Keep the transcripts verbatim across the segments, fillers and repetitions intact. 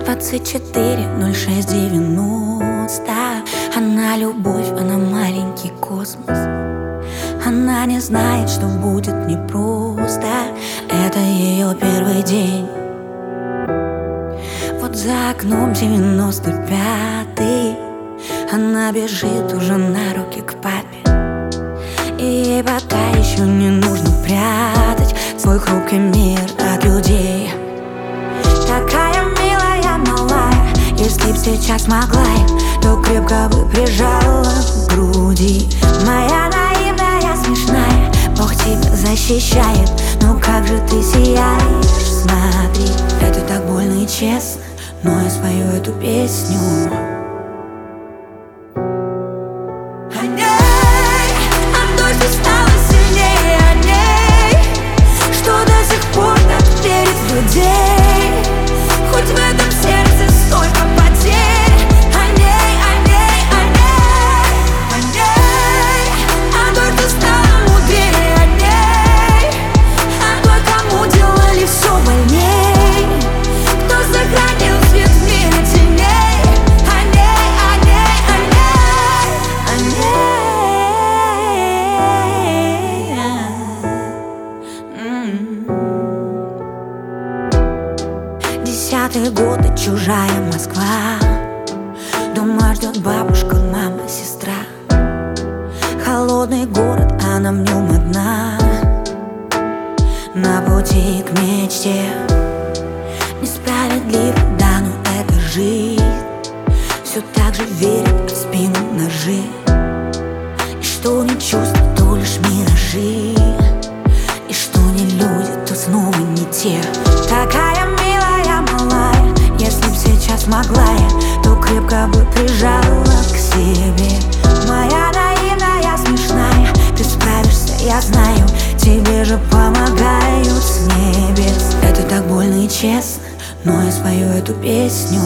двадцать четыре ноль шесть девяносто. Она любовь, она маленький космос. Она не знает, что будет непросто. Это ее первый день. Вот за окном девяносто пятый. Она бежит уже на руки к папе. И ей пока еще не нужно прятать свой хрупкий мир от людей. Такая милая, малая. Если б сейчас могла я, то крепко бы прижала к груди. Моя наивная, смешная, Бог тебя защищает. Ну как же ты сияешь, смотри. Это так больно и честно, но я спою эту песню. Хоть в этом сердце столько потерь. О ней, о ней, о ней, о ней. О той, кто стала мудрее, о ней. О той, кому делали все больней. Кто сохранил свет в мире теней. О ней, о ней, о ней, о ней. Десятые годы, чужая Москва. Дома ждет бабушка, мама, сестра. Холодный город, она в нем одна. На пути к мечте. Несправедливо, да, но это жизнь. Все так же верит в спину ножи. И что не чувства, то лишь миражи. И что не люди, то снова не те. Такая милая, малая. Если б сейчас могла я, то крепко бы прижала к себе. Моя наивная, смешная. Ты справишься, я знаю. Тебе же помогают с небес. Это так больно и честно, но я спою эту песню.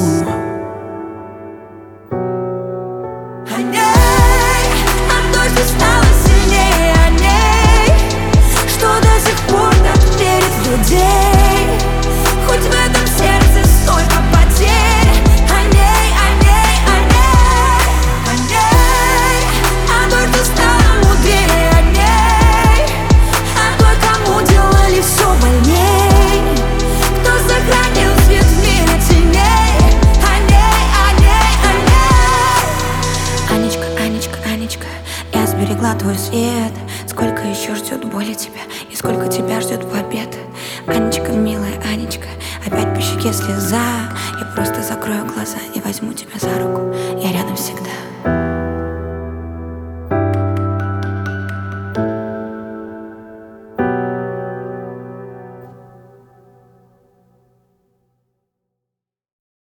О ней, о той, что стала сильнее, о ней. Что до сих пор так верит в людей. Хоть в этом сердце столько потерь. О ней, о ней, о ней, о ней. О той, кто стала мудрее, о ней. О той, кому делали все больней. Кто сохранил свет в мире теней. О ней, о ней, о ней. Анечка, Анечка, Анечка, я сберегла твой свет. Сколько еще ждет боли тебя, и сколько тебя ждет побед. Анечка, милая Анечка, опять по щеке слеза. Я просто закрою глаза и возьму тебя за руку. Я рядом всегда.